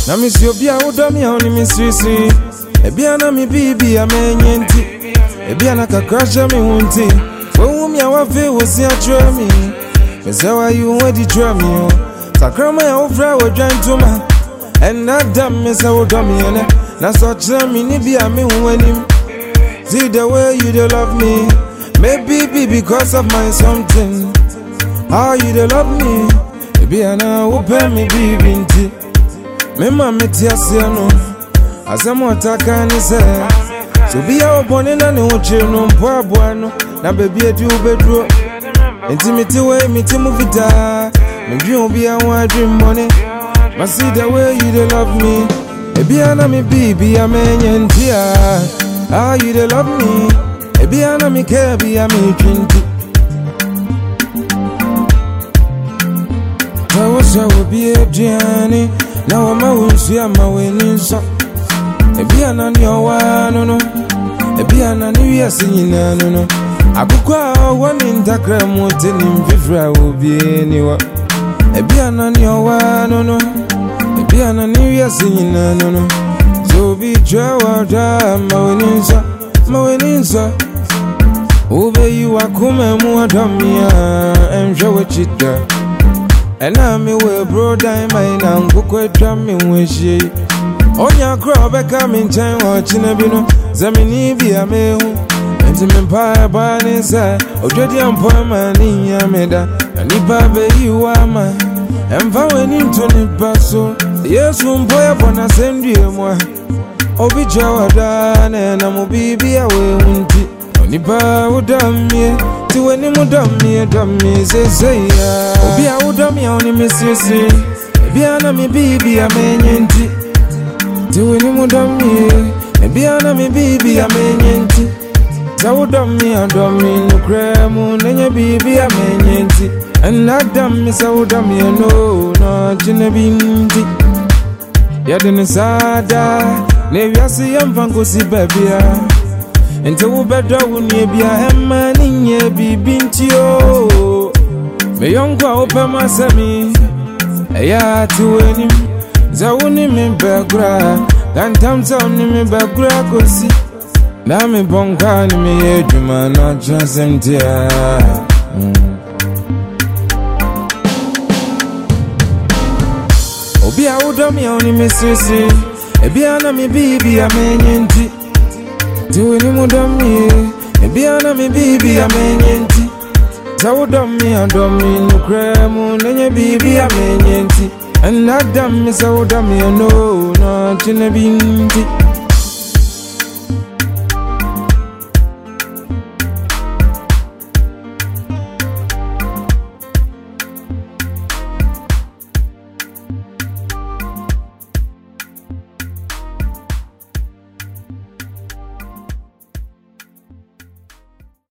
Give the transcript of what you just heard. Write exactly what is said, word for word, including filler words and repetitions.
Na miss you be a udami on me sweet. Ebiana mi bibi a menyenti. Ebiana ka crash me wunti. Wo mi a wa fe wo si a try me. Me say why you want to try me oh. Sakrama ya ofra wo gentleman. And that damn me say wo dummy ene. Na so try me ni bi a me huanim. See the way you dey love me. Maybe be because of my something. How you dey love me? Ebiana wo pe me bibi nti. Me ma me ti asiano. Asamo ataka ni se. So be a born in an oche no mpo abuano. Na baby edu bedro. Intimity way me to move it down. Me dream be a one dream money. But see the way you dey love me. Ebiana me baby a menyen tia. How you dey love me? Ebiana me care be a me twenty. I was I will be a journey. Now I'm a wusi I'm a winning song. Ebiana ni owa no no. Ebiana ni we singing no no. Abukwa one in takra mountain in vivra will be anyone. Ebiana ni owa no no. Ebiana ni we singing no no. So be jawa da ma winning song. Ma winning song. Ube you are come mu adamia and show it chita. And I me we bro die my nan go kwetwa me wehie. Onya kro be ka me nchen o chinebino zamini bia me hu. Enti me pa ba ni say odwedi ampo ma ni ya me da. Nipa be yi wa ma. Emfa weni nto ni baso. Yesu mpoya bona sendue mo. Obi jawa da na na mo bibia we hunti. Nipa udamie ti weni mudamie damie say ya. Obi a udamie oni mesisi. Ebiana mi bibi a menyenti. Ti weni mudamie. Ebiana mi bibi a menyenti. Za udamie adamie nukremu nenye bibi a menyenti. And adamie sa udamie no no jinebinti. Yadini sada ne wiasi yamvango si babia. Ente wo bedra wo nie bia emma ni nye bibinti o. Me yonkwa opema sami eya tuweni za woni me bagra gantam za woni me bagra kosi na me bonka ni me eduma na jasentia. Obi a udami oni me sisi ebiana me bibi a menyenti. Tiweni mudamie, ebiana mi bibi a menyenti. Zawudami adami nukremu nenye bibi a menyenti. And that damn me zawudami no no chinebinti.